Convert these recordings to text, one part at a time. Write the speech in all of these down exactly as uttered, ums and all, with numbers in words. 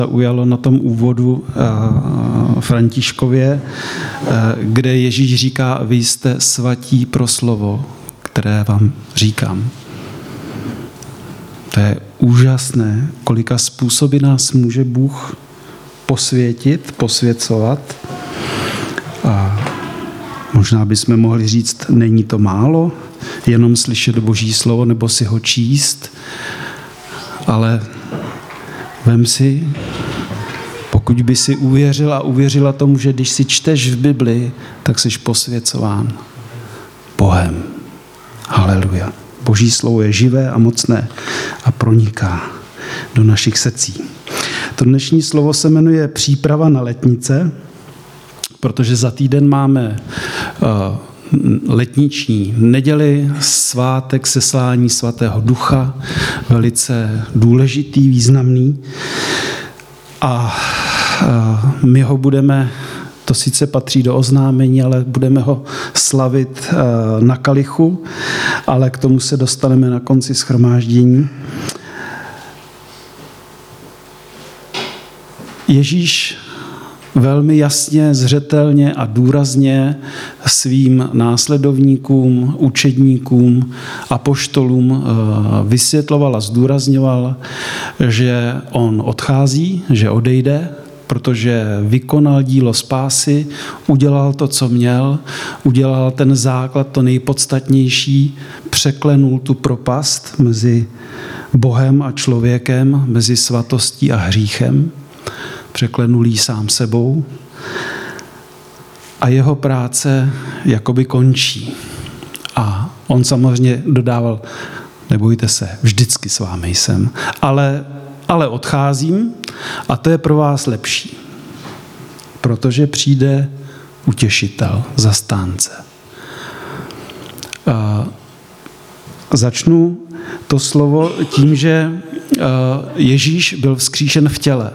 zaujalo na tom úvodu Františkově, kde Ježíš říká, vy jste svatí pro slovo, které vám říkám. To je úžasné, kolika způsoby nás může Bůh posvětit, posvěcovat. A možná bychom mohli říct, není to málo, jenom slyšet Boží slovo nebo si ho číst, ale vem si, pokud by si uvěřil a uvěřila tomu, že když si čteš v Bibli, tak jsi posvěcován Bohem. Haleluja. Boží slovo je živé a mocné a proniká do našich srdcí. To dnešní slovo se jmenuje příprava na letnice, protože za týden máme uh, letniční neděli, svátek seslání svatého ducha, velice důležitý, významný. A uh, my ho budeme, to sice patří do oznámení, ale budeme ho slavit uh, na kalichu, ale k tomu se dostaneme na konci shromáždění. Ježíš velmi jasně, zřetelně a důrazně svým následovníkům, učedníkům, apoštolům vysvětloval a zdůrazňoval, že on odchází, že odejde, protože vykonal dílo spásy, udělal to, co měl, udělal ten základ, to nejpodstatnější, překlenul tu propast mezi Bohem a člověkem, mezi svatostí a hříchem. Překlenul jí sám sebou a jeho práce jakoby končí. A on samozřejmě dodával, nebojte se, vždycky s vámi jsem, ale, ale odcházím a to je pro vás lepší, protože přijde utěšitel, zastánce. A začnu to slovo tím, že Ježíš byl vzkříšen v těle.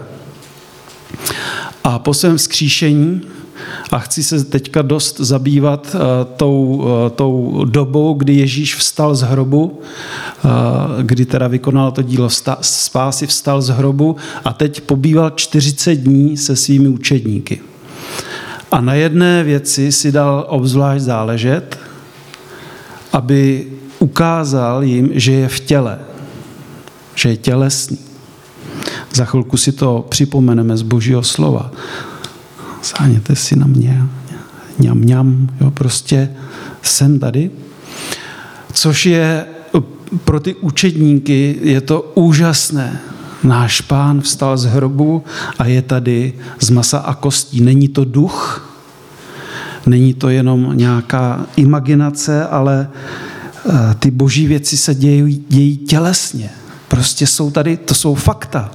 A po svém vzkříšení, a chci se teďka dost zabývat uh, tou, uh, tou dobou, kdy Ježíš vstal z hrobu, uh, kdy teda vykonal to dílo vsta- spásy, vstal z hrobu a teď pobýval čtyřicet dní se svými učedníky. A na jedné věci si dal obzvlášť záležet, aby ukázal jim, že je v těle, že je tělesný. Za chvilku si to připomeneme z Božího slova. Sáhněte si na mě, ňam, ňam, jo, prostě jsem tady. Což je pro ty učedníky, je to úžasné. Náš Pán vstal z hrobu a je tady z masa a kostí. Není to duch, není to jenom nějaká imaginace, ale ty boží věci se dějí, dějí tělesně. Prostě jsou tady, to jsou fakta.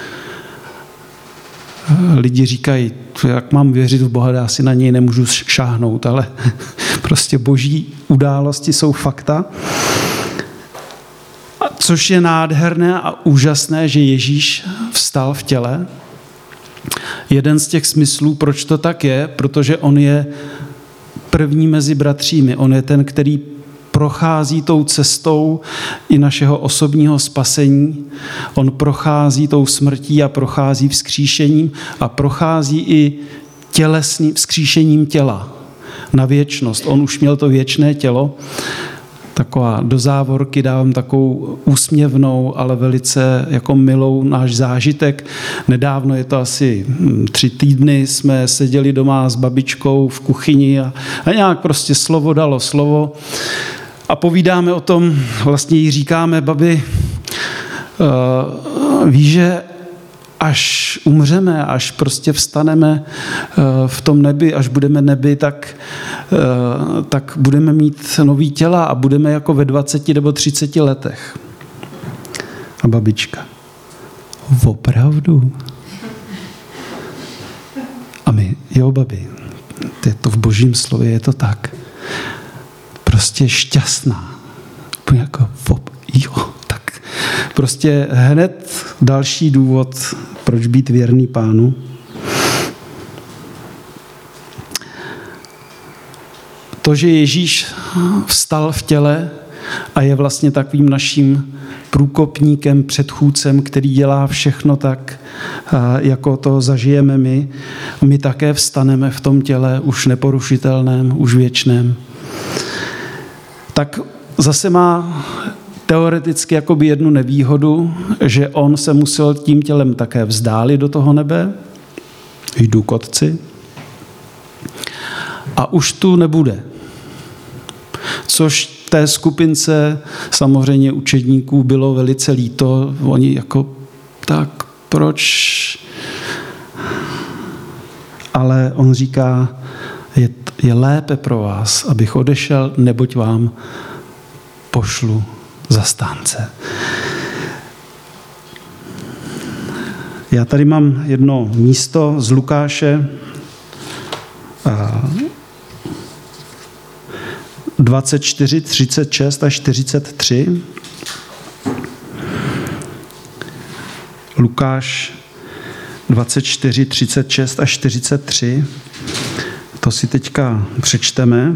Lidi říkají, jak mám věřit v Boha, já si na něj nemůžu šáhnout, ale prostě boží události jsou fakta. Což je nádherné a úžasné, že Ježíš vstal v těle. Jeden z těch smyslů, proč to tak je, protože on je první mezi bratřími. On je ten, který prochází tou cestou i našeho osobního spasení. On prochází tou smrtí a prochází vzkříšením a prochází i tělesným vzkříšením těla na věčnost. On už měl to věčné tělo. Taková do závorky dávám takovou úsměvnou, ale velice jako milou náš zážitek. Nedávno, je to asi tři týdny, jsme seděli doma s babičkou v kuchyni a, a nějak prostě slovo dalo slovo. A povídáme o tom, vlastně jí říkáme, babi, uh, víš, že až umřeme, až prostě vstaneme uh, v tom nebi, až budeme nebi, tak, uh, tak budeme mít nový těla a budeme jako ve dvaceti nebo třiceti letech. A babička, opravdu? A my, jo, babi, je to v Božím slově, je to tak. Prostě šťastná. Jako, jo, tak prostě hned další důvod, proč být věrný Pánu. To, že Ježíš vstal v těle, a je vlastně takovým naším průkopníkem, předchůdcem, který dělá všechno tak, jako to zažijeme my. My také vstaneme v tom těle už neporušitelném, už věčném. Tak zase má teoreticky jakoby jednu nevýhodu, že on se musel tím tělem také vzdálit do toho nebe, jdu k Otci, a už tu nebude. Což té skupince samozřejmě učedníků bylo velice líto. Oni jako, tak proč? Ale on říká, je, je lépe pro vás, abych odešel, neboť vám pošlu zastánce. Já tady mám jedno místo z Lukáše dvacet čtyři, třicet šest a čtyřicet tři. Lukáš dvacet čtyři, třicet šest a čtyřicet tři. To si teďka přečteme.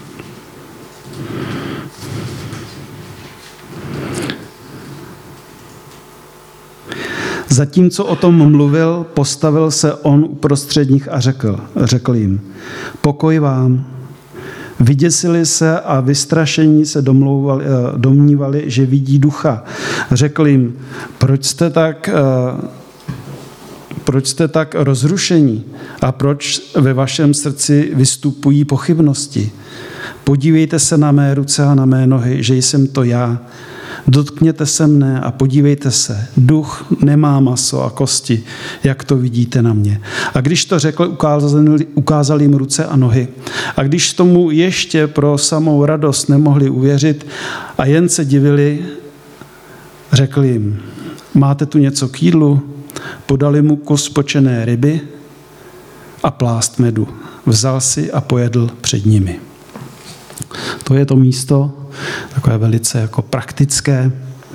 Zatímco o tom mluvil, postavil se on uprostřed nich a řekl, řekl jim, pokoj vám. Vyděsili se a vystrašení se domlouvali, domnívali, že vidí ducha. Řekl jim, proč jste tak, proč jste tak rozrušení a proč ve vašem srdci vystupují pochybnosti? Podívejte se na mé ruce a na mé nohy, že jsem to já. Dotkněte se mne a podívejte se. Duch nemá maso a kosti, jak to vidíte na mě. A když to řekl, ukázal, ukázal jim ruce a nohy. A když tomu ještě pro samou radost nemohli uvěřit a jen se divili, řekl jim, máte tu něco k jídlu? Podali mu kus počené ryby a plást medu. Vzal si a pojedl před nimi. To je to místo, takové velice jako praktické.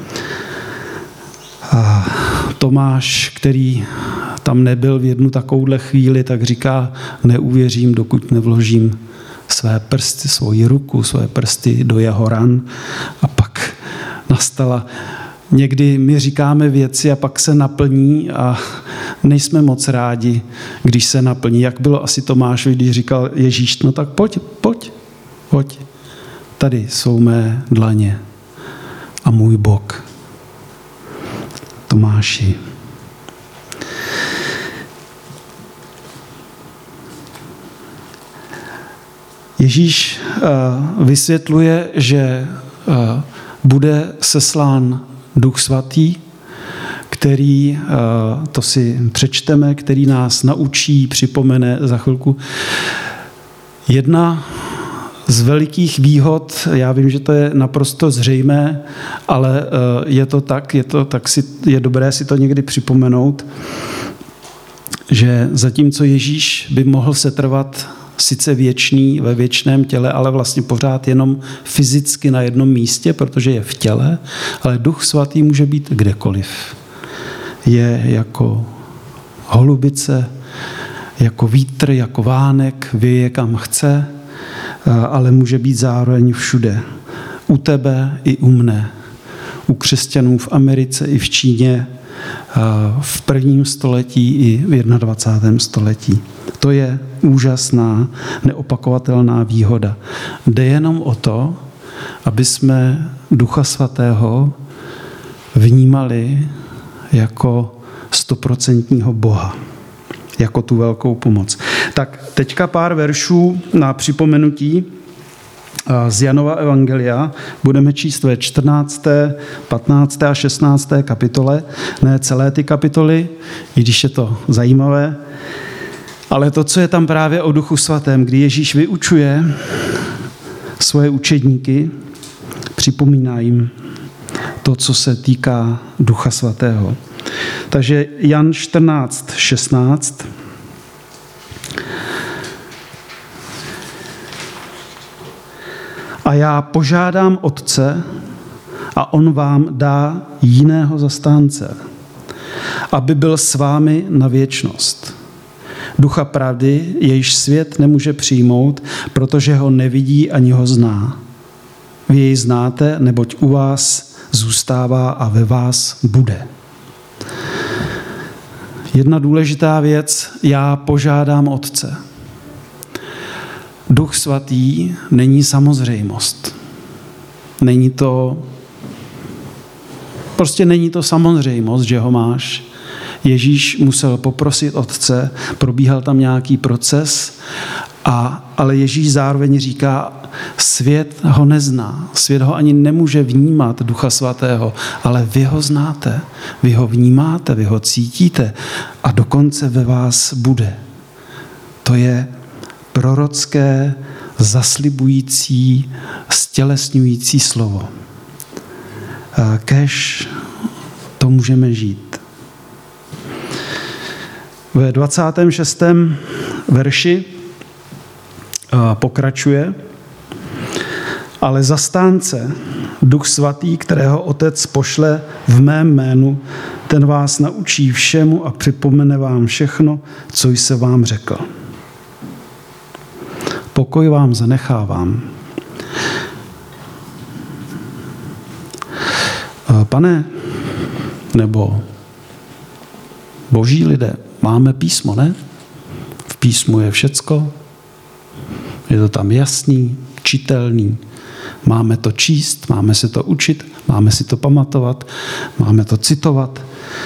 A Tomáš, který tam nebyl v jednu takovouhle chvíli, tak říká, neuvěřím, dokud nevložím své prsty, svoji ruku, své prsty do jeho ran. A pak nastala, někdy my říkáme věci a pak se naplní a nejsme moc rádi, když se naplní. Jak bylo asi Tomášovi, když říkal Ježíš, no tak pojď, pojď, pojď. Tady jsou mé dlaně a můj bok. Tomáši. Ježíš vysvětluje, že bude seslán Duch Svatý, který, to si přečteme, který nás naučí, připomene za chvilku. Jedna z velikých výhod, já vím, že to je naprosto zřejmé, ale je to tak, je to tak si, je dobré si to někdy připomenout, že zatímco Ježíš by mohl setrvat sice věčný ve věčném těle, ale vlastně pořád jenom fyzicky na jednom místě, protože je v těle, ale Duch Svatý může být kdekoliv. Je jako holubice, jako vítr, jako vánek, věje kam chce, ale může být zároveň všude. U tebe i u mne. U křesťanů v Americe i v Číně, v prvním století i v dvacátém prvním století. To je úžasná, neopakovatelná výhoda. Jde jenom o to, aby jsme Ducha Svatého vnímali jako stoprocentního Boha, jako tu velkou pomoc. Tak teďka pár veršů na připomenutí z Janova evangelia. Budeme číst ve čtrnácté, patnácté a šestnácté kapitole. Ne celé ty kapitoly, i když je to zajímavé. Ale to, co je tam právě o Duchu Svatém, kdy Ježíš vyučuje svoje učedníky, připomíná jim to, co se týká Ducha Svatého. Takže Jan čtrnáct, šestnáct. A já požádám Otce, a on vám dá jiného zastánce, aby byl s vámi na věčnost. Ducha pravdy, jejíž svět nemůže přijmout, protože ho nevidí ani ho zná. Vy jej znáte, neboť u vás zůstává a ve vás bude. Jedna důležitá věc, já požádám Otce. Duch svatý není samozřejmost. Není to, prostě není to samozřejmost, že ho máš. Ježíš musel poprosit Otce, probíhal tam nějaký proces, a, ale Ježíš zároveň říká, svět ho nezná, svět ho ani nemůže vnímat, Ducha svatého, ale vy ho znáte, vy ho vnímáte, vy ho cítíte a dokonce ve vás bude. To je prorocké, zaslibující, stělesňující slovo. Kéž to můžeme žít. Ve dvacátém šestém verši pokračuje, ale zastánce, Duch svatý, kterého Otec pošle v mém jménu, ten vás naučí všemu a připomene vám všechno, co jsem vám řekl. Pokoj vám zanechávám. Pane, nebo boží lidé, máme písmo, ne? V písmu je všecko, je to tam jasný, čitelný, máme to číst, máme si to učit, máme si to pamatovat, máme to citovat.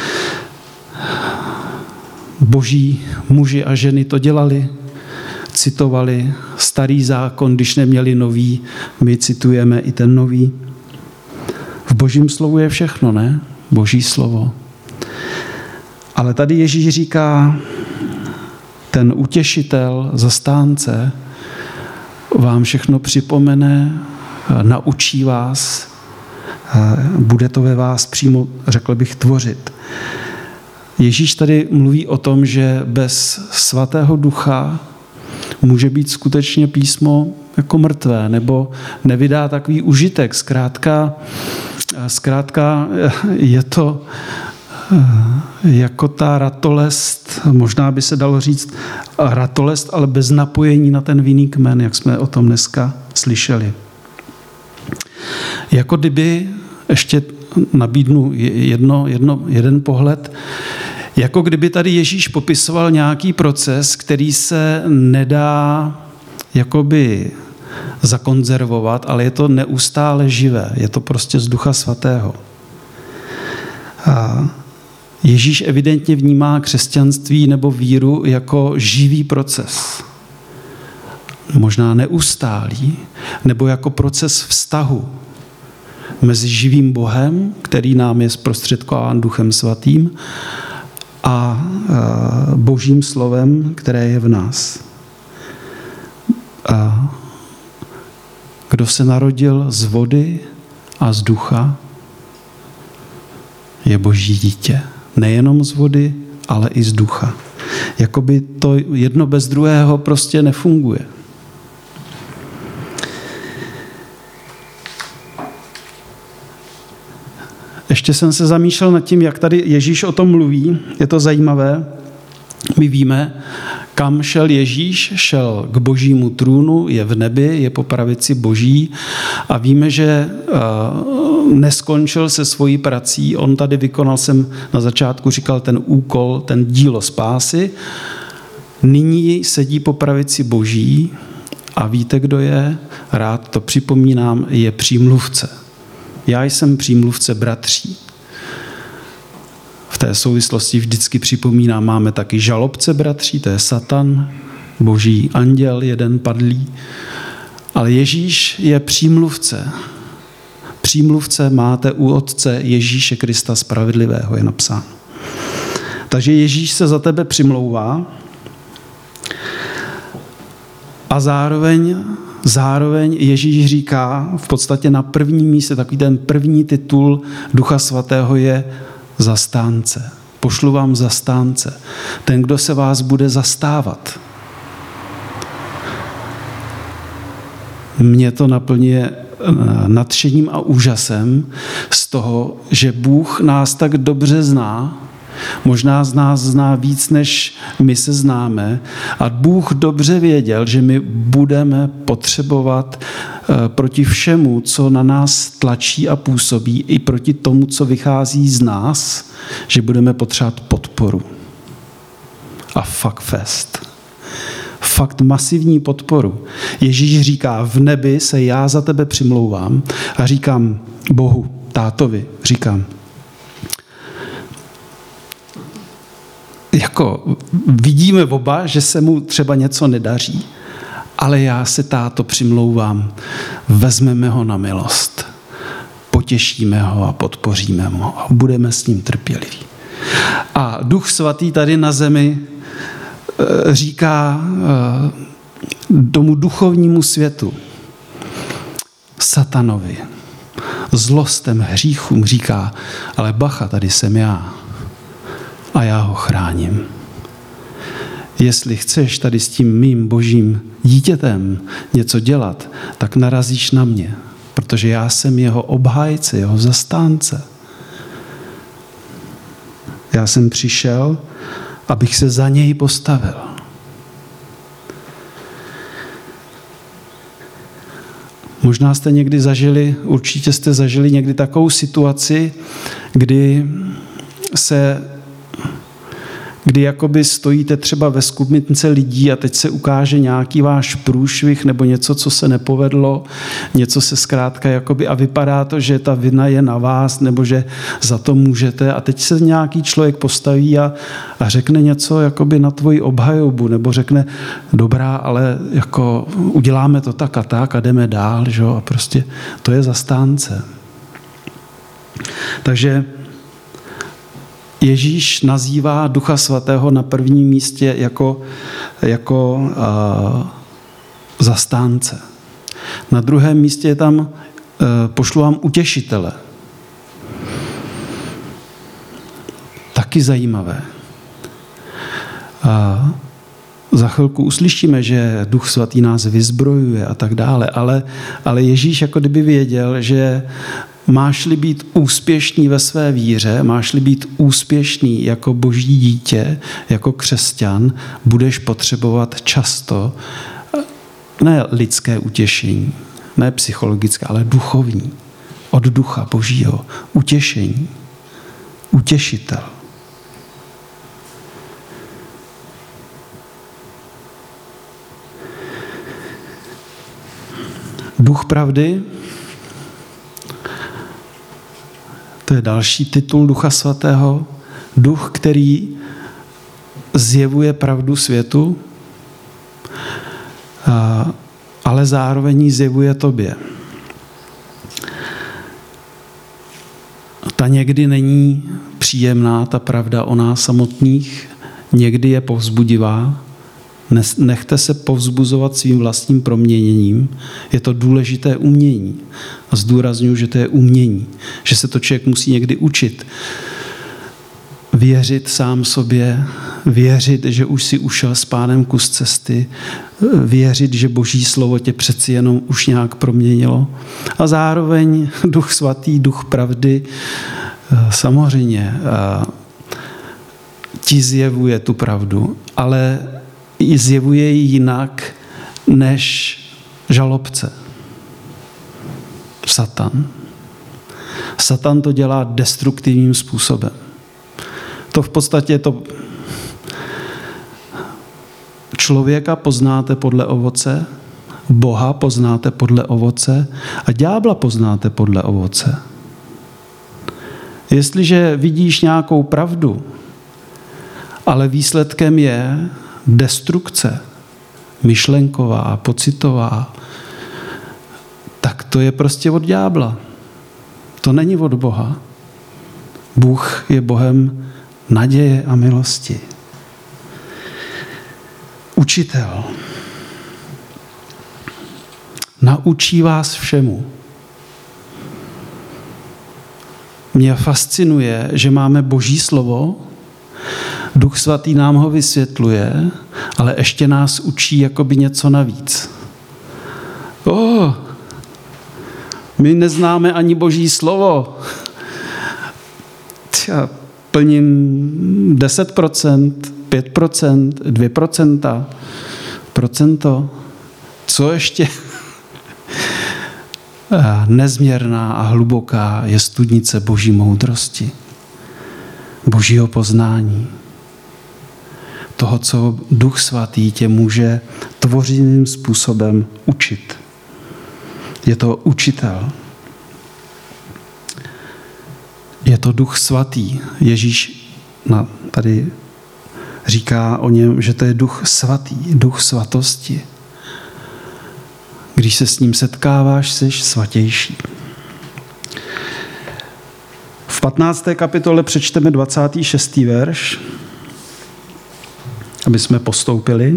Boží muži a ženy to dělali, citovali starý zákon, když neměli nový, my citujeme i ten nový. V Božím slovu je všechno, ne? Boží slovo. Ale tady Ježíš říká, ten utěšitel, zastánce, vám všechno připomene, naučí vás, bude to ve vás přímo, řekl bych, tvořit. Ježíš tady mluví o tom, že bez svatého ducha může být skutečně písmo jako mrtvé, nebo nevydá takový užitek. Zkrátka, zkrátka je to jako ta ratolest, možná by se dalo říct ratolest, ale bez napojení na ten vinný kmen, jak jsme o tom dneska slyšeli. Jako kdyby, ještě nabídnu jedno, jedno, jeden pohled, jako kdyby tady Ježíš popisoval nějaký proces, který se nedá jakoby zakonzervovat, ale je to neustále živé. Je to prostě z Ducha svatého. A Ježíš evidentně vnímá křesťanství nebo víru jako živý proces. Možná neustálý, nebo jako proces vztahu mezi živým Bohem, který nám je zprostředkován Duchem svatým, a Božím slovem, které je v nás. A kdo se narodil z vody a z ducha, je Boží dítě. Nejenom z vody, ale i z ducha. Jakoby to jedno bez druhého prostě nefunguje. Ještě jsem se zamýšlel nad tím, jak tady Ježíš o tom mluví. Je to zajímavé. My víme, kam šel Ježíš. Šel k Božímu trůnu, je v nebi, je po pravici Boží a víme, že neskončil se svojí prací. On tady vykonal, jsem na začátku říkal, ten úkol, ten dílo spásy. Nyní sedí po pravici Boží a víte, kdo je? Rád to připomínám, je přímluvce. Já jsem přímluvce bratří. V té souvislosti vždycky připomínám, máme taky žalobce bratří, to je Satan, boží anděl, jeden padlý. Ale Ježíš je přímluvce. Přímluvce máte u Otce Ježíše Krista spravedlivého, je napsáno. Takže Ježíš se za tebe přimlouvá a zároveň Zároveň Ježíš říká, v podstatě na prvním místě, takový ten první titul Ducha svatého je zastánce. Pošlu vám zastánce. Ten, kdo se vás bude zastávat. Mě to naplňuje nadšením a úžasem z toho, že Bůh nás tak dobře zná, Možná z nás zná víc, než my se známe. A Bůh dobře věděl, že my budeme potřebovat proti všemu, co na nás tlačí a působí, i proti tomu, co vychází z nás, že budeme potřebovat podporu. A fuck fest. Fakt masivní podporu. Ježíš říká, v nebi se já za tebe přimlouvám a říkám Bohu, tátovi, říkám, jako vidíme oba, že se mu třeba něco nedaří, ale já se, táto, přimlouvám, vezmeme ho na milost, potěšíme ho a podpoříme ho a budeme s ním trpěliví. A Duch Svatý tady na zemi říká tomu duchovnímu světu, satanovi, zlostem, hříchům říká, ale bacha, tady jsem já a já ho chráním. Jestli chceš tady s tím mým božím dítětem něco dělat, tak narazíš na mě, protože já jsem jeho obhájce, jeho zastánce. Já jsem přišel, abych se za něj postavil. Možná jste někdy zažili, určitě jste zažili někdy takovou situaci, kdy se, kdy jakoby stojíte třeba ve skupince lidí a teď se ukáže nějaký váš průšvih nebo něco, co se nepovedlo, něco se zkrátka jakoby a vypadá to, že ta vina je na vás nebo že za to můžete a teď se nějaký člověk postaví a, a řekne něco jakoby na tvoji obhajobu nebo řekne dobrá, ale jako uděláme to tak a tak a jdeme dál, že? A prostě to je zastánce. Takže Ježíš nazývá Ducha Svatého na prvním místě jako, jako uh, zastánce. Na druhém místě je tam uh, pošlu vám utěšitele. Taky zajímavé. Uh, za chvilku uslyšíme, že Duch Svatý nás vyzbrojuje a tak dále, ale, ale Ježíš jako kdyby věděl, že máš-li být úspěšný ve své víře, máš-li být úspěšný jako boží dítě, jako křesťan, budeš potřebovat často ne lidské utěšení, ne psychologické, ale duchovní, od ducha božího, utěšení, utěšitel. Duch pravdy, to je další titul Ducha Svatého. Duch, který zjevuje pravdu světu, ale zároveň ji zjevuje tobě. Ta někdy není příjemná, ta pravda o nás samotných, někdy je povzbudivá. Nechte se povzbuzovat svým vlastním proměněním. Je to důležité umění. A zdůrazňuji, že to je umění. Že se to člověk musí někdy učit. Věřit sám sobě, věřit, že už si ušel s Pánem kus cesty, věřit, že Boží slovo tě přeci jenom už nějak proměnilo. A zároveň Duch Svatý, Duch pravdy, samozřejmě ti zjevuje tu pravdu, ale zjevuje ji jinak než žalobce. Satan. Satan to dělá destruktivním způsobem. To v podstatě to člověka poznáte podle ovoce, Boha poznáte podle ovoce a ďábla poznáte podle ovoce. Jestliže vidíš nějakou pravdu, ale výsledkem je destrukce, myšlenková, pocitová, tak to je prostě od ďábla. To není od Boha. Bůh je Bohem naděje a milosti. Učitel. Naučí vás všemu. Mě fascinuje, že máme Boží slovo, Duch Svatý nám ho vysvětluje, ale ještě nás učí jakoby něco navíc. Oh, my neznáme ani Boží slovo. Tja, plním deset procent, pět procent, dvě procenta, procento. Co ještě? Nezměrná a hluboká je studnice Boží moudrosti, Božího poznání. Toho, co Duch Svatý tě může tvořivým způsobem učit. Je to učitel. Je to Duch Svatý. Ježíš tady říká o něm, že to je Duch Svatý, Duch svatosti. Když se s ním setkáváš, jsi svatější. V patnácté kapitole přečteme dvacátý šestý verš, aby jsme postoupili.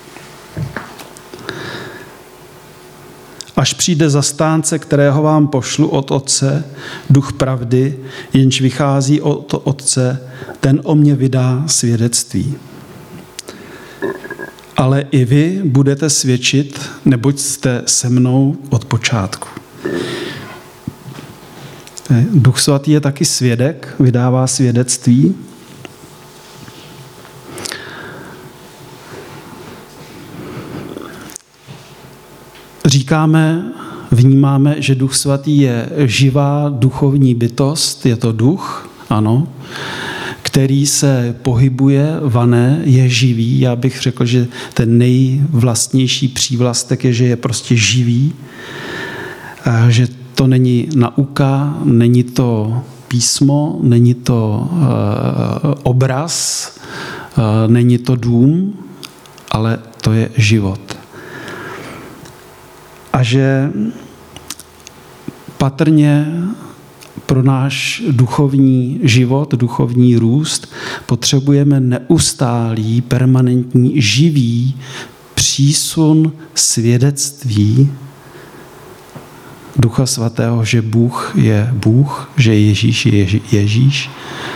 Až přijde zastánce, kterého vám pošlu od Otce, Duch pravdy, jenž vychází od Otce, ten o mě vydá svědectví. Ale i vy budete svědčit, neboť jste se mnou od počátku. Duch Svatý je taky svědek, vydává svědectví. Říkáme, vnímáme, že Duch Svatý je živá duchovní bytost, je to duch, ano, který se pohybuje, vane, je živý. Já bych řekl, že ten nejvlastnější přívlastek je, že je prostě živý, že to není nauka, není to písmo, není to uh, obraz, uh, není to dům, ale to je život. A že patrně pro náš duchovní život, duchovní růst potřebujeme neustálý, permanentní, živý přísun svědectví Ducha Svatého, že Bůh je Bůh, že Ježíš je Ježíš.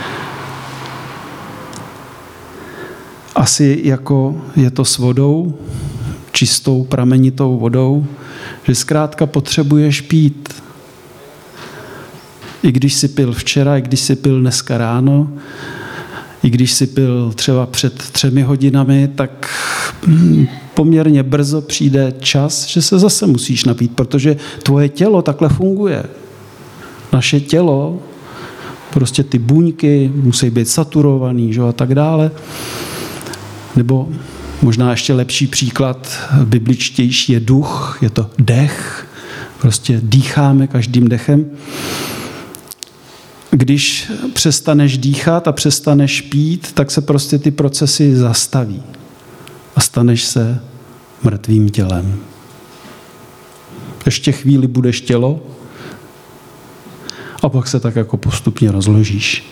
Asi jako je to s vodou, čistou pramenitou vodou, že zkrátka potřebuješ pít. I když jsi pil včera, i když jsi pil dneska ráno, i když jsi pil třeba před třemi hodinami, tak poměrně brzo přijde čas, že se zase musíš napít, protože tvoje tělo takhle funguje. Naše tělo, prostě ty buňky musí být saturovaný, že, a tak dále. Nebo možná ještě lepší příklad, bibličtější je duch, je to dech. Prostě dýcháme každým dechem. Když přestaneš dýchat a přestaneš pít, tak se prostě ty procesy zastaví. A staneš se mrtvým tělem. Ještě chvíli budeš tělo a pak se tak jako postupně rozložíš.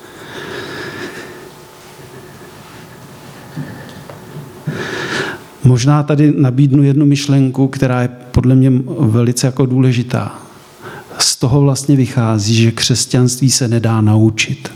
Možná tady nabídnu jednu myšlenku, která je podle mě velice jako důležitá. Z toho vlastně vychází, že křesťanství se nedá naučit.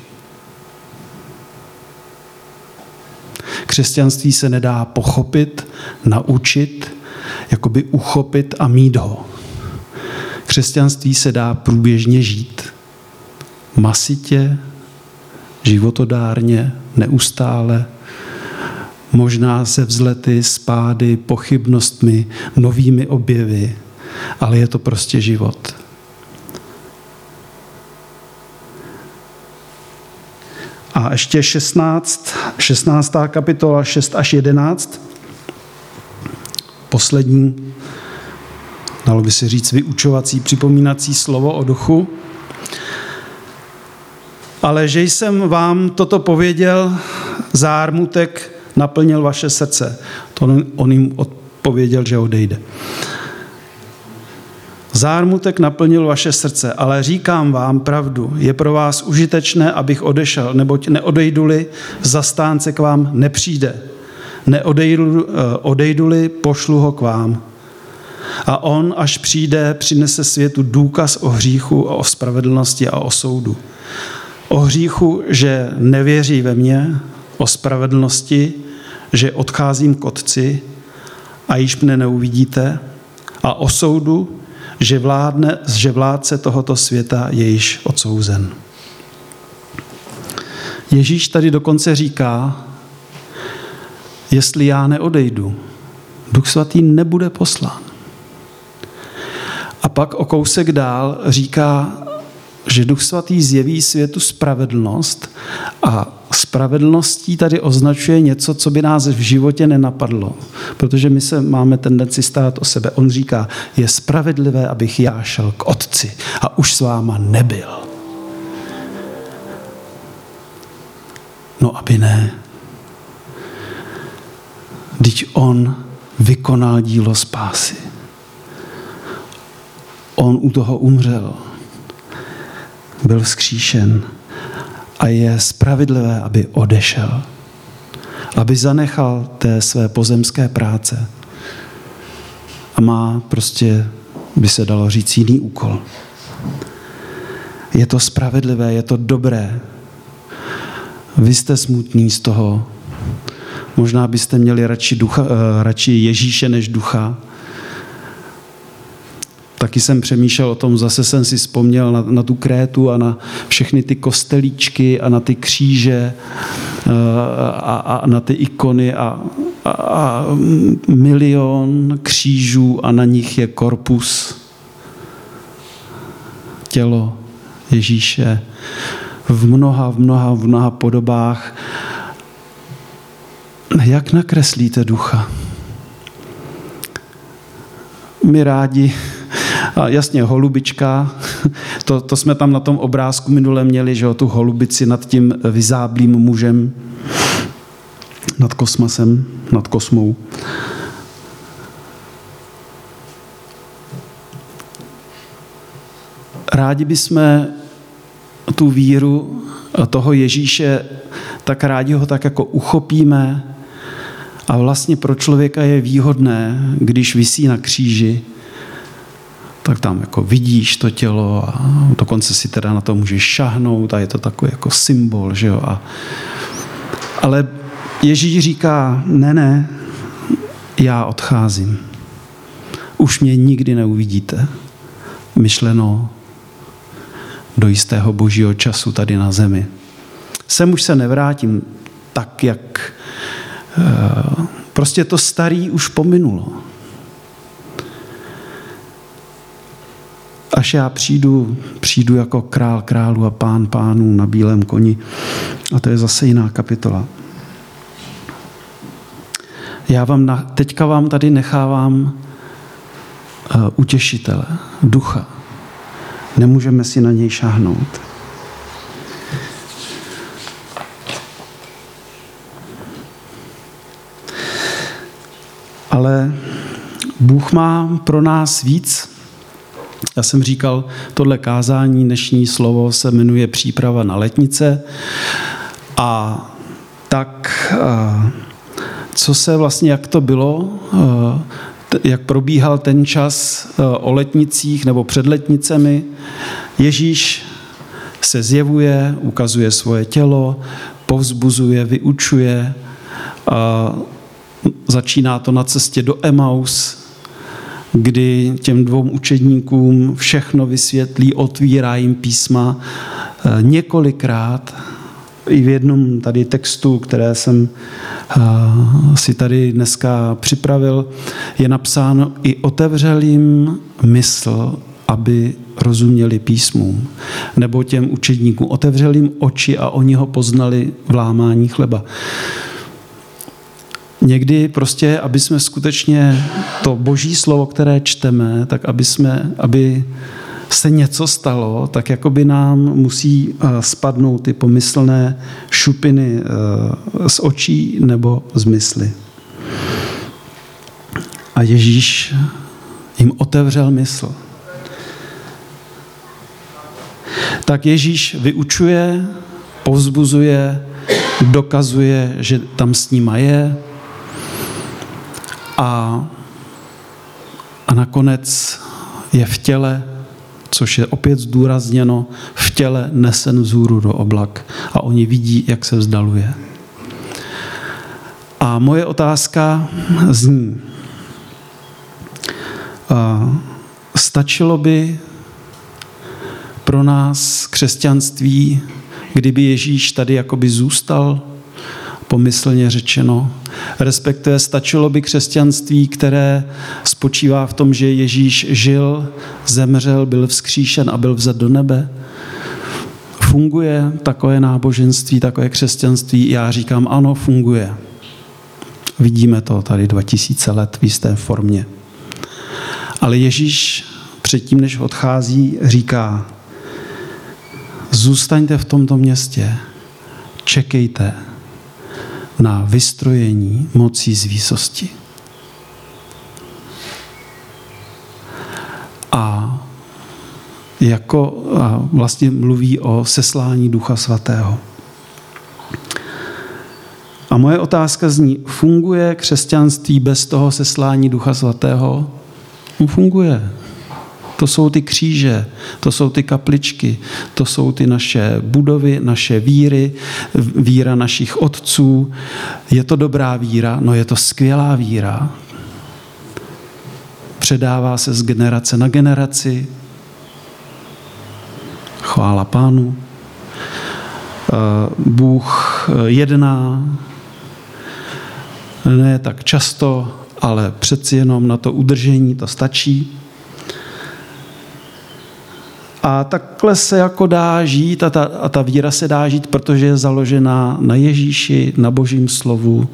Křesťanství se nedá pochopit, naučit, jakoby uchopit a mít ho. Křesťanství se dá průběžně žít. Masitě, životodárně, neustále, možná se vzlety, spády, pochybnostmi, novými objevy, ale je to prostě život. A ještě šestnáct, šestnáctá kapitola, šest až jedenáct, poslední, dalo by se říct, vyučovací, připomínací slovo o duchu. Ale že jsem vám toto pověděl, zármutek naplnil vaše srdce. To on jim odpověděl, že odejde. Zármutek naplnil vaše srdce, ale říkám vám pravdu, je pro vás užitečné, abych odešel, neboť neodejdu-li, zastánce k vám nepřijde. Neodejdu, odejdu-li, pošlu ho k vám. A on, až přijde, přinese světu důkaz o hříchu, o spravedlnosti a o soudu. O hříchu, že nevěří ve mě, o spravedlnosti, že odcházím k Otci a již mne neuvidíte, a o soudu, že, vládne, že vládce tohoto světa je již odsouzen. Ježíš tady dokonce říká, jestli já neodejdu, Duch Svatý nebude poslán. A pak o kousek dál říká, že Duch Svatý zjeví světu spravedlnost a spravedlností tady označuje něco, co by nás v životě nenapadlo, protože my se máme tendenci stát o sebe. On říká, je spravedlivé, abych já šel k Otci a už s váma nebyl. No aby ne. Vždyť on vykonal dílo spásy. On u toho umřel. Byl vzkříšen a je spravedlivé, aby odešel. Aby zanechal té své pozemské práce. A má prostě, by se dalo říct, jiný úkol. Je to spravedlivé, je to dobré. Vy jste smutní z toho. Možná byste měli radši, ducha, radši Ježíše než ducha. Taky jsem přemýšlel o tom, zase jsem si vzpomněl na, na tu Krétu a na všechny ty kostelíčky a na ty kříže a, a na ty ikony a, a, a milion křížů a na nich je korpus. Tělo Ježíše v mnoha, v mnoha, v mnoha podobách. Jak nakreslíte ducha? My rádi, a jasně, holubička, to, to jsme tam na tom obrázku minule měli, že jo, tu holubici nad tím vyzáblým mužem, nad kosmasem, nad kosmou. Rádi bychom tu víru toho Ježíše, tak rádi ho tak jako uchopíme a vlastně pro člověka je výhodné, když visí na kříži, tak tam jako vidíš to tělo a dokonce si teda na to můžeš šahnout a je to takový jako symbol, že jo. A, ale Ježíš říká, ne, ne, já odcházím. Už mě nikdy neuvidíte. Myšleno do jistého božího času tady na zemi. Sem už se nevrátím tak, jak prostě to starý už pominulo. Až já přijdu, přijdu jako král králu a pán pánů na bílém koni. A to je zase jiná kapitola. Já vám na, teďka vám tady nechávám uh, utěšitele, ducha. Nemůžeme si na něj šáhnout. Ale Bůh má pro nás víc. Já jsem říkal, tohle kázání, dnešní slovo se jmenuje Příprava na letnice. A tak, co se vlastně, jak to bylo, jak probíhal ten čas o letnicích nebo před letnicemi. Ježíš se zjevuje, ukazuje svoje tělo, povzbuzuje, vyučuje. Začíná to na cestě do Emaus, kdy těm dvou učedníkům všechno vysvětlí, otvírá jim písma několikrát. I v jednom tady textu, které jsem si tady dneska připravil, je napsáno i otevřel jim mysl, aby rozuměli písmům. Nebo těm učedníkům otevřel jim oči a oni ho poznali v lámání chleba. Někdy prostě, aby jsme skutečně to boží slovo, které čteme, tak aby, jsme, aby se něco stalo, tak jako by nám musí spadnout ty pomyslné šupiny z očí nebo z mysli. A Ježíš jim otevřel mysl. Tak Ježíš vyučuje, povzbuzuje, dokazuje, že tam s nima je, A, a nakonec je v těle, což je opět zdůrazněno, v těle nesen vzhůru do oblak a oni vidí, jak se vzdaluje. A moje otázka zní, a stačilo by pro nás křesťanství kdyby Ježíš tady jakoby zůstal, pomyslně řečeno. Respektive stačilo by křesťanství, které spočívá v tom, že Ježíš žil, zemřel, byl vzkříšen a byl vzat do nebe. Funguje takové náboženství, takové křesťanství? Já říkám, ano, funguje. Vidíme to tady dva tisíce let v jisté formě. Ale Ježíš předtím, než odchází, říká, zůstaňte v tomto městě, čekejte na vystrojení mocí z výsosti. A jako a vlastně mluví o seslání Ducha Svatého. A moje otázka zní, funguje křesťanství bez toho seslání Ducha Svatého? No, funguje. To jsou ty kříže, to jsou ty kapličky, to jsou ty naše budovy, naše víry, víra našich otců. Je to dobrá víra? No je to skvělá víra. Předává se z generace na generaci. Chvála Pánu. Bůh jedná, ne tak často, ale přeci jenom na to udržení to stačí. A takhle se jako dá žít a ta, a ta víra se dá žít, protože je založená na Ježíši, na Božím slovu,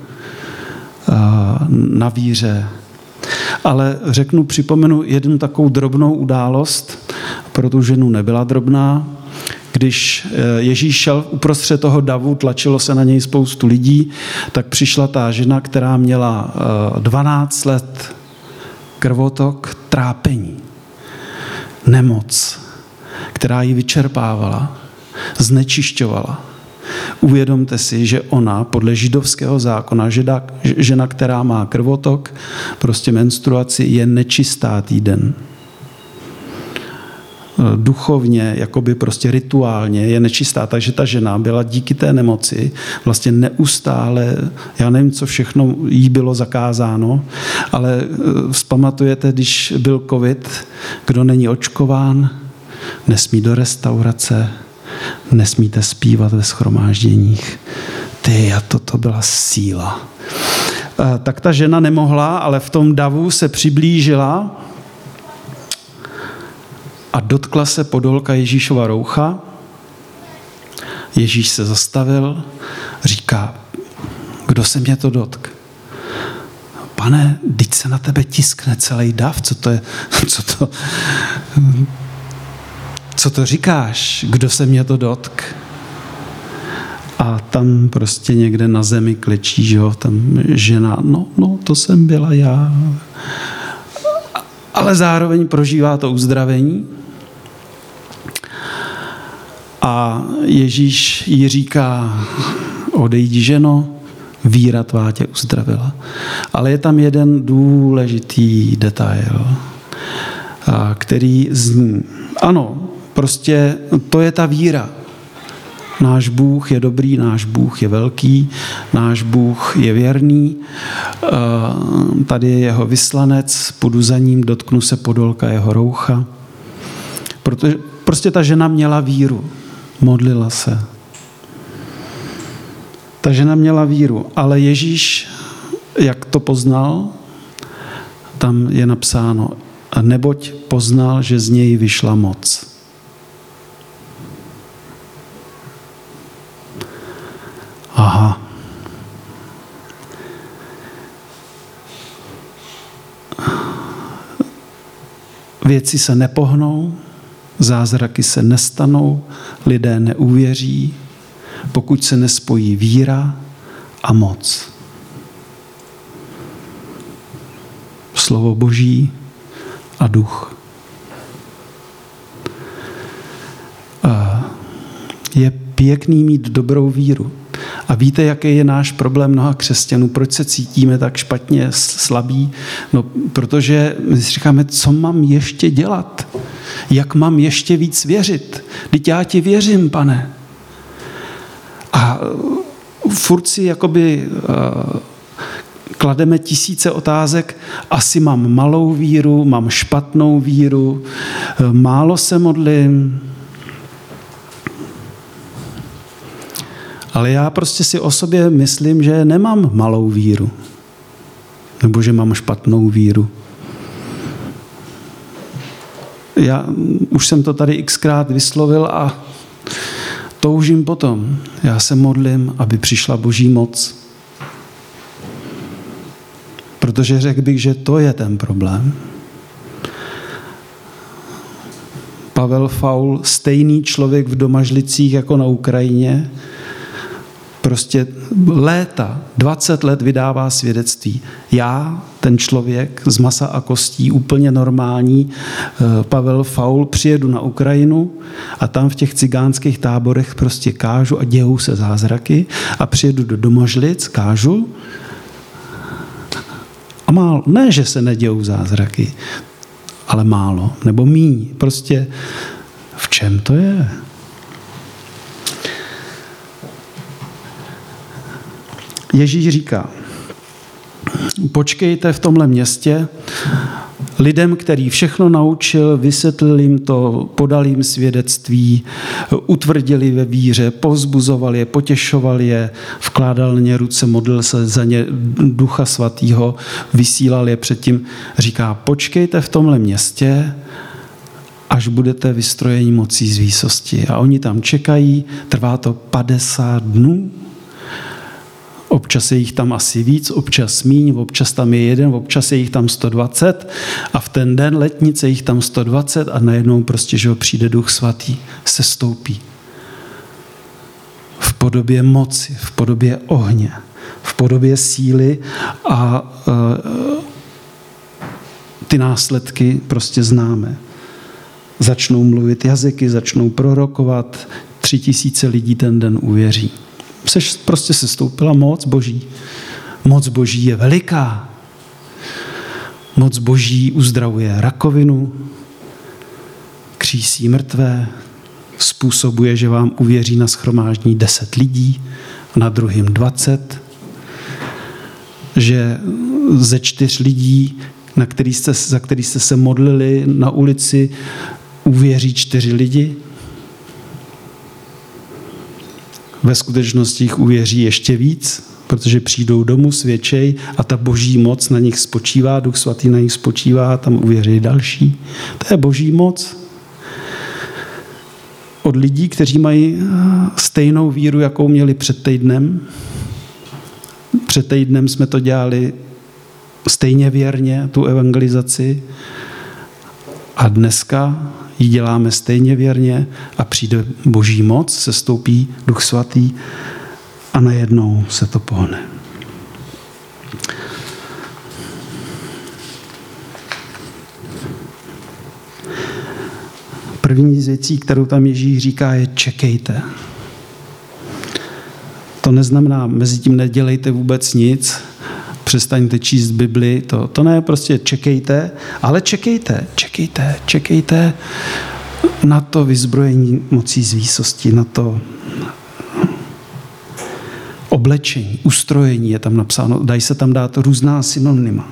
na víře. Ale řeknu, připomenu jednu takovou drobnou událost, pro tu ženu nebyla drobná. Když Ježíš šel uprostřed toho davu, tlačilo se na něj spoustu lidí, tak přišla ta žena, která měla dvanáct let krvotok, trápení, nemoc, která ji vyčerpávala, znečišťovala. Uvědomte si, že ona podle židovského zákona, žena, žena, která má krvotok, prostě menstruaci, je nečistá týden. Duchovně, jakoby prostě rituálně je nečistá. Takže ta žena byla díky té nemoci vlastně neustále, já nevím, co všechno jí bylo zakázáno, ale vzpamatujete, když byl covid, kdo není očkován, nesmí do restaurace, nesmíte zpívat ve shromážděních. Ty, a to, to byla síla. Tak ta žena nemohla, ale v tom davu se přiblížila a dotkla se podolka Ježíšova roucha. Ježíš se zastavil, říká, kdo se mě to dotk? Pane, vždyť se na tebe tiskne celý dav, co to je, co to, co to říkáš, kdo se mě to dotk? A tam prostě někde na zemi klečí, že jo, tam žena, no, no, to jsem byla já. Ale zároveň prožívá to uzdravení. A Ježíš jí říká, odejdi, ženo, víra tvá tě uzdravila. Ale je tam jeden důležitý detail, který zní. Ano, prostě to je ta víra. Náš Bůh je dobrý, náš Bůh je velký, náš Bůh je věrný. Tady je jeho vyslanec, půjdu za ním, dotknu se podolka jeho roucha. Protože prostě ta žena měla víru, modlila se. Ta žena měla víru, ale Ježíš, jak to poznal, tam je napsáno, neboť poznal, že z něj vyšla moc. Aha. Věci se nepohnou, zázraky se nestanou, lidé neuvěří, pokud se nespojí víra a moc. Slovo Boží a duch. A je pěkný mít dobrou víru. A víte, jaký je náš problém mnoha křesťanů? Proč se cítíme tak špatně, slabí? No, protože my si říkáme, co mám ještě dělat? Jak mám ještě víc věřit? Vždyť já ti věřím, Pane. A furt si jakoby uh, klademe tisíce otázek. Asi mám malou víru, mám špatnou víru, málo se modlím. Ale já prostě si o sobě myslím, že nemám malou víru. Nebo že mám špatnou víru. Já už jsem to tady xkrát vyslovil a toužím potom. Já se modlím, aby přišla Boží moc. Protože řekl bych, že to je ten problém. Pavel Faul, stejný člověk v Domažlicích jako na Ukrajině, prostě léta, dvacet let vydává svědectví. Já, ten člověk z masa a kostí, úplně normální, Pavel Faul, přijedu na Ukrajinu a tam v těch cigánských táborech prostě kážu a dějou se zázraky a přijedu do Domažlic, kážu a málo, ne, že se nedějou zázraky, ale málo, nebo míň. Prostě v čem to je? Ježíš říká, počkejte v tomhle městě lidem, který všechno naučil, vysvětlil jim to, podal jim svědectví, utvrdili ve víře, povzbuzoval je, potěšoval je, vkládal na ně ruce, modlil se za ně Ducha Svatého, vysílal je předtím. Říká, počkejte v tomhle městě, až budete vystrojeni mocí z výsosti. A oni tam čekají, trvá to padesát dnů. Občas je jich tam asi víc, občas míň, občas tam je jeden, občas je jich tam sto dvacet a v ten den letnice je jich tam sto dvacet a najednou prostě, že ho přijde Duch Svatý, se stoupí. V podobě moci, v podobě ohně, v podobě síly a uh, ty následky prostě známe. Začnou mluvit jazyky, začnou prorokovat, tři tisíce lidí ten den uvěří. Seš, prostě se stoupila moc Boží. Moc Boží je veliká. Moc Boží uzdravuje rakovinu, křísí mrtvé, způsobuje, že vám uvěří na shromáždění deset lidí, na druhým dvacet, že ze čtyř lidí, na který jste, za který jste se modlili na ulici, uvěří čtyři lidi. Ve skutečnosti jich uvěří ještě víc, protože přijdou domů, svědčej a ta Boží moc na nich spočívá, Duch Svatý na nich spočívá a tam uvěří další. To je Boží moc. Od lidí, kteří mají stejnou víru, jakou měli před týdnem. Před týdnem jsme to dělali stejně věrně, tu evangelizaci. A dneska ji děláme stejně věrně a přijde Boží moc, se stoupí Duch Svatý a najednou se to pohne. První z věcí, kterou tam Ježíš říká, je čekejte. To neznamená, mezi tím nedělejte vůbec nic, přestaňte číst Bibli, to, to ne, prostě čekejte, ale čekejte, čekejte, čekejte na to vyzbrojení mocí z výsosti, na to oblečení, ustrojení je tam napsáno, dají se tam dát různá synonyma.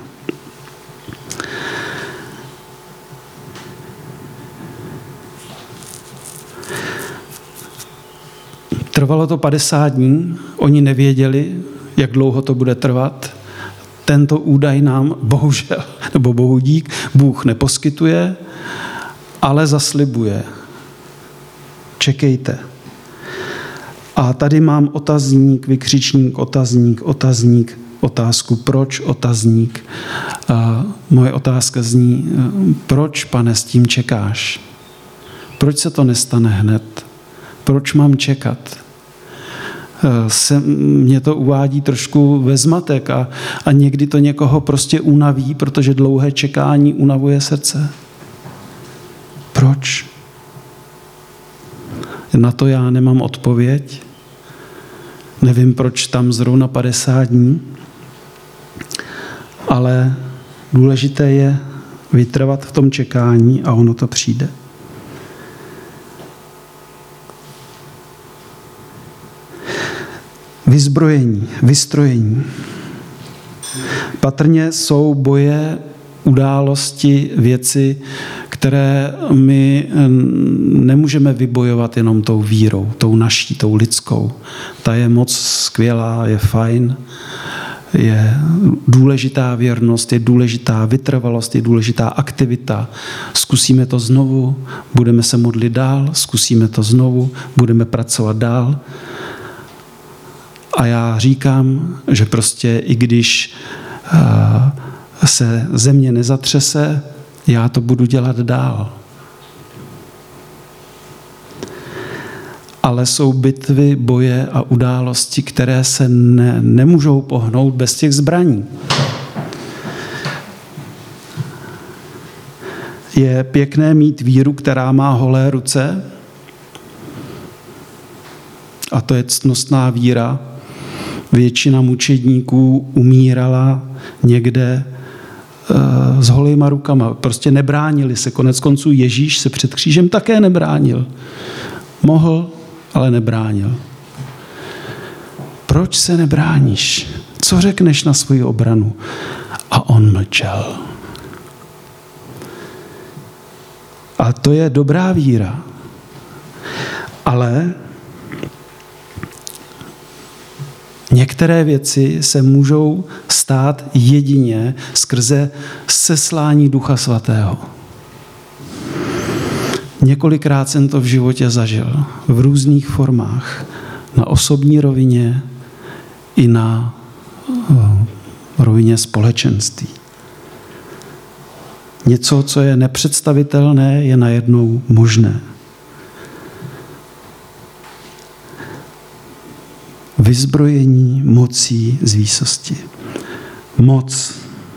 Trvalo to padesát dní, oni nevěděli, jak dlouho to bude trvat. Tento údaj nám bohužel, nebo bohudík, Bůh neposkytuje, ale zaslibuje. Čekejte. A tady mám otazník, vykřičník, otazník, otazník, otázku, proč otazník. A moje otázka zní, proč, Pane, s tím čekáš? Proč se to nestane hned? Proč mám čekat? Se, mě to uvádí trošku ve zmatek a, a někdy to někoho prostě unaví, protože dlouhé čekání unavuje srdce. Proč? Na to já nemám odpověď. Nevím, proč tam zrovna padesát dní, ale důležité je vytrvat v tom čekání a ono to přijde. Vyzbrojení, vystrojení. Patrně jsou boje události, věci, které my nemůžeme vybojovat jenom tou vírou, tou naší, tou lidskou. Ta je moc skvělá, je fajn, je důležitá věrnost, je důležitá vytrvalost, je důležitá aktivita. Zkusíme to znovu, budeme se modlit dál, zkusíme to znovu, budeme pracovat dál. A já říkám, že prostě i když se země nezatřese, já to budu dělat dál. Ale jsou bitvy, boje a události, které se ne, nemůžou pohnout bez těch zbraní. Je pěkné mít víru, která má holé ruce, a to je ctnostná víra. Většina mučedníků umírala někde e, s holýma rukama. Prostě nebránili se. Konec konců Ježíš se před křížem také nebránil. Mohl, ale nebránil. Proč se nebráníš? Co řekneš na svoji obranu? A on mlčel. A to je dobrá víra. Ale některé věci se můžou stát jedině skrze seslání Ducha Svatého. Několikrát jsem to v životě zažil, v různých formách, na osobní rovině i na rovině společenství. Něco, co je nepředstavitelné, je najednou možné. Vyzbrojení mocí z výsosti. Moc.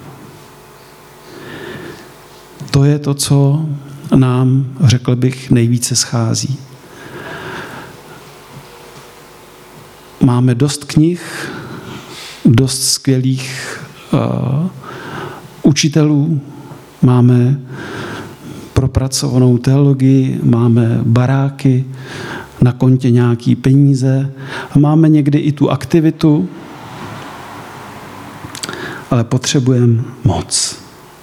To je to, co nám, řekl bych, nejvíce schází. Máme dost knih, dost skvělých uh, učitelů, máme propracovanou teologii, máme baráky, na kontě nějaký peníze a máme někdy i tu aktivitu, ale potřebujeme moc.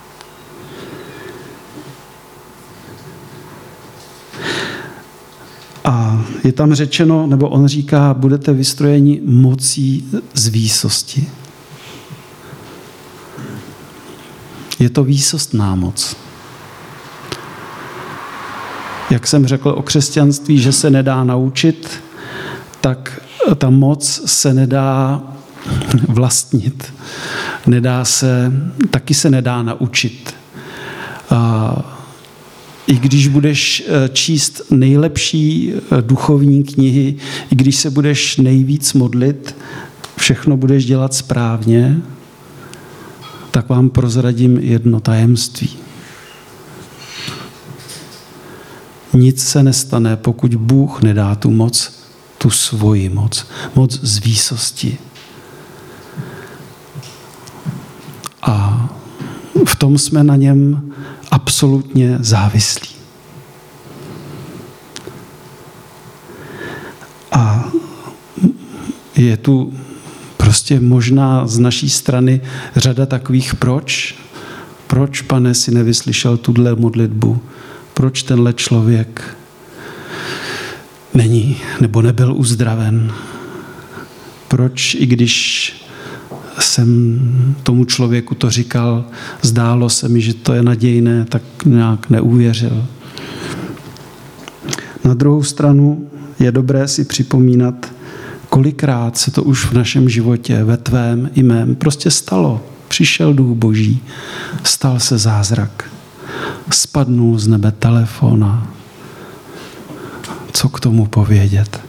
A je tam řečeno, nebo on říká, budete vystrojeni mocí z výsosti. Je to výsostná moc. Jak jsem řekl o křesťanství, že se nedá naučit, tak ta moc se nedá vlastnit. Nedá se, taky se nedá naučit. I když budeš číst nejlepší duchovní knihy, i když se budeš nejvíc modlit, všechno budeš dělat správně, tak vám prozradím jedno tajemství. Nic se nestane, pokud Bůh nedá tu moc, tu svoji moc, moc z výsosti. A v tom jsme na něm absolutně závislí. A je tu prostě možná z naší strany řada takových proč. Proč, Pane, si nevyslyšel tuhle modlitbu? Proč tenhle člověk není nebo nebyl uzdraven? Proč, i když jsem tomu člověku to říkal, zdálo se mi, že to je nadějné, tak nějak neuvěřil. Na druhou stranu je dobré si připomínat, kolikrát se to už v našem životě, ve tvém i mém, prostě stalo. Přišel Duch Boží, stal se zázrak. Spadnul z nebe telefon a co k tomu povědět?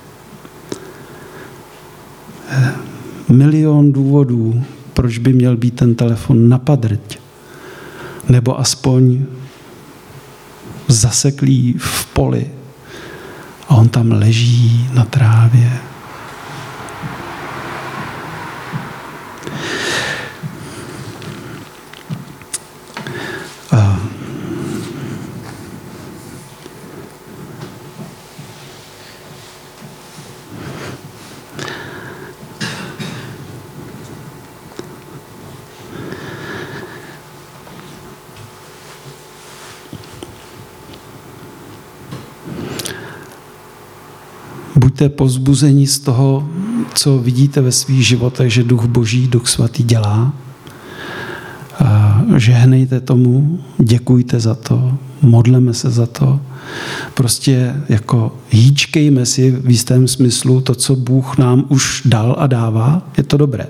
Milion důvodů, proč by měl být ten telefon na padrť. Nebo aspoň zaseklý v poli. A on tam leží na trávě. A buďte povzbuzeni z toho, co vidíte ve svých životech, že Duch Boží, Duch Svatý dělá. Žehnejte tomu, děkujte za to, modleme se za to. Prostě jako hýčkejme si v jistém smyslu to, co Bůh nám už dal a dává, je to dobré.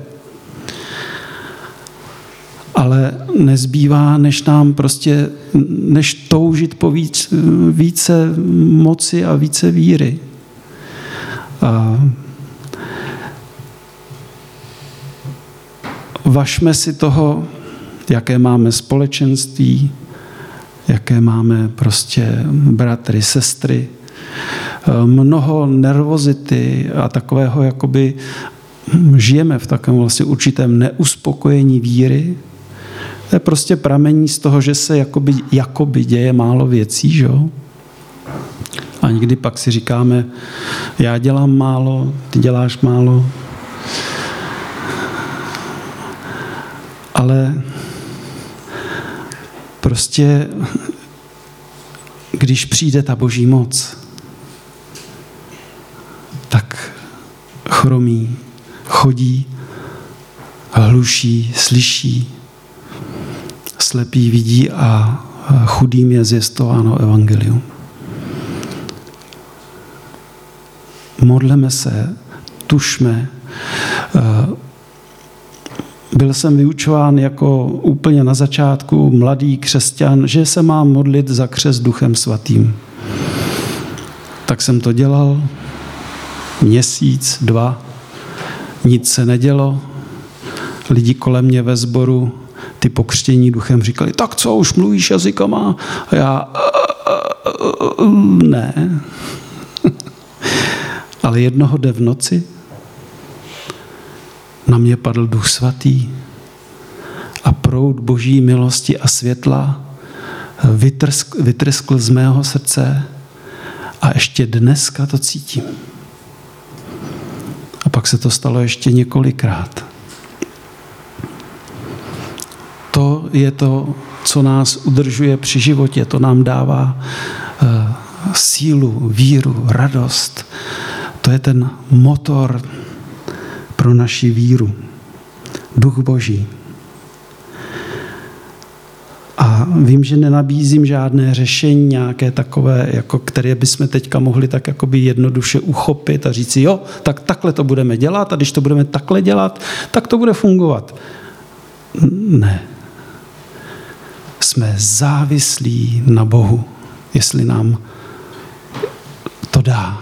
Ale nezbývá, než nám prostě, než toužit po víc, více moci a více víry. A važme si toho, jaké máme společenství, jaké máme prostě bratry, sestry, mnoho nervozity a takového, jakoby žijeme v takovém vlastně určitém neuspokojení víry. To je prostě pramení z toho, že se jakoby, jakoby děje málo věcí, že? A někdy pak si říkáme, já dělám málo, ty děláš málo. Ale prostě, když přijde ta Boží moc, tak chromí, chodí, hluší, slyší, slepý vidí a chudým je zvěstováno evangelium. Modleme se, tušme. Byl jsem vyučován jako úplně na začátku mladý křesťan, že se mám modlit za křest Duchem Svatým. Tak jsem to dělal měsíc, dva, nic se nedělo. Lidi kolem mě ve sboru, ty pokřtění Duchem říkali, tak co, už mluvíš jazykama? A já, ne. Ale jednoho dne v noci na mě padl Duch Svatý a proud Boží milosti a světla vytrsk, vytrskl z mého srdce a ještě dneska to cítím. A pak se to stalo ještě několikrát. To je to, co nás udržuje při životě, to nám dává uh, sílu, víru, radost. To je ten motor pro naši víru. Duch Boží. A vím, že nenabízím žádné řešení, nějaké takové, jako které bychom teďka mohli tak jakoby jednoduše uchopit a říct si, jo, tak takhle to budeme dělat a když to budeme takhle dělat, tak to bude fungovat. Ne. Jsme závislí na Bohu, jestli nám to dá.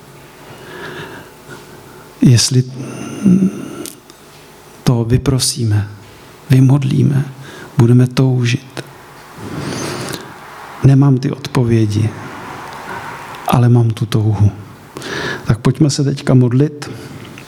Jestli to vyprosíme, vymodlíme, budeme toužit. Nemám ty odpovědi, ale mám tu touhu. Tak pojďme se teďka modlit.